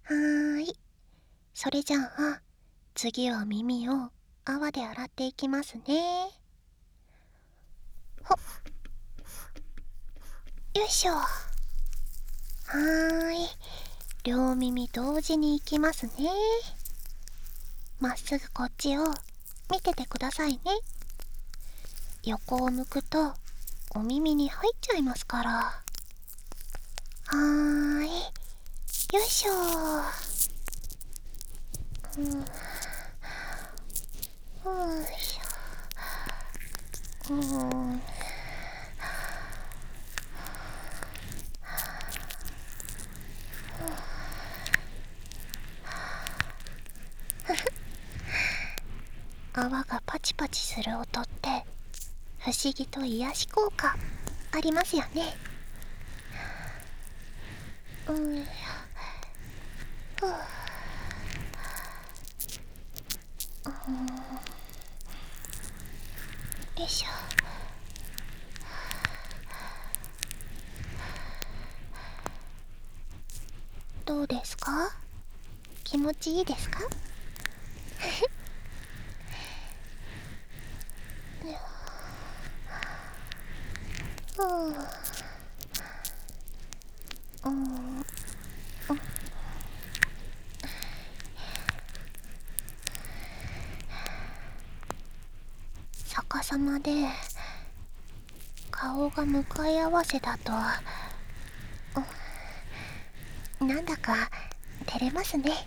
はーい。それじゃあ、次は耳を泡で洗っていきますね。ほっ。よいしょ。はーい。両耳同時にいきますね。まっすぐこっちを見ててくださいね。横を向くとお耳に入っちゃいますから。はーい。よいしょ。よいしょ。泡がパチパチする音って不思議と癒し効果ありますよね。ふう。よいしょ。どうですか？気持ちいいですか？うん。逆さまで顔が向かい合わせだと、なんだか照れますね。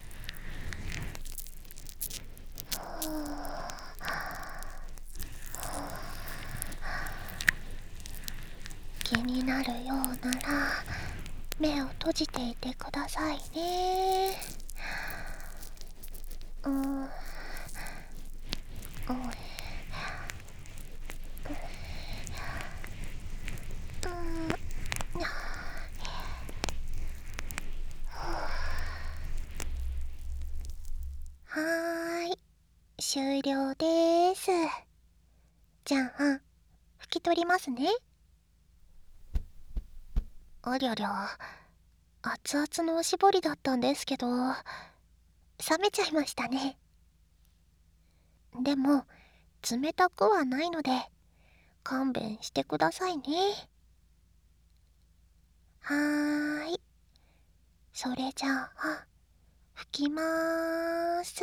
気になるようなら目を閉じていてくださいね。うん。はーい、終了です。じゃあ拭き取りますね。ありゃりゃ、熱々のおしぼりだったんですけど冷めちゃいましたね。でも冷たくはないので勘弁してくださいね。はーい。それじゃあ拭きまーす。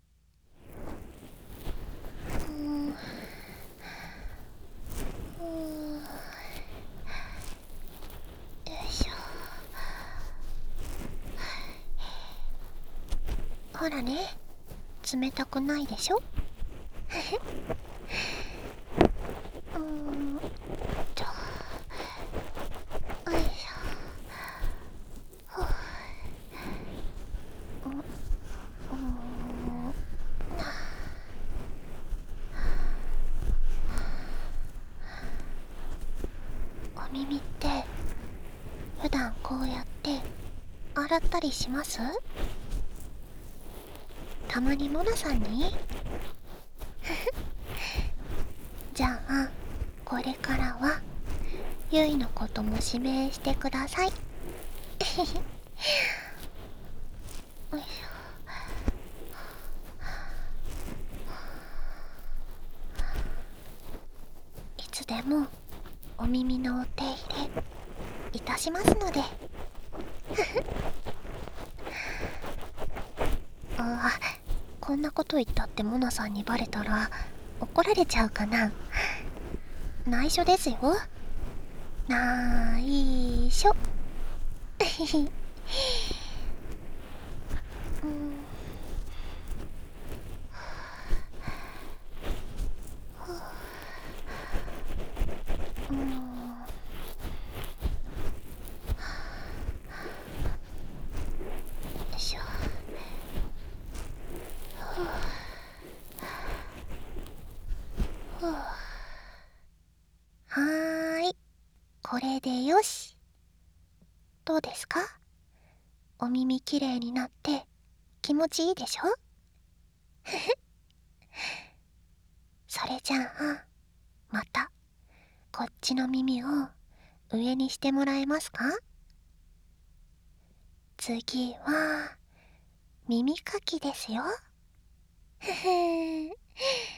よいしょ。ほらね、冷たくないでしょ。じゃあ、よいしょ。お耳って普段こうやって洗ったりします？たまにモナさんにじゃあこれからはゆいのことも指名してください。よいしょ。いつでもお耳のお手入れいたしますので。あ、こんなこと言ったってモナさんにバレたら怒られちゃうかな。内緒ですよ。内緒。うん。うん。よいしょ。はーい、これでよし。どうですか？お耳きれいになって気持ちいいでしょ？それじゃあまたこっちの耳を上にしてもらえますか？次は耳かきですよ。ふふ。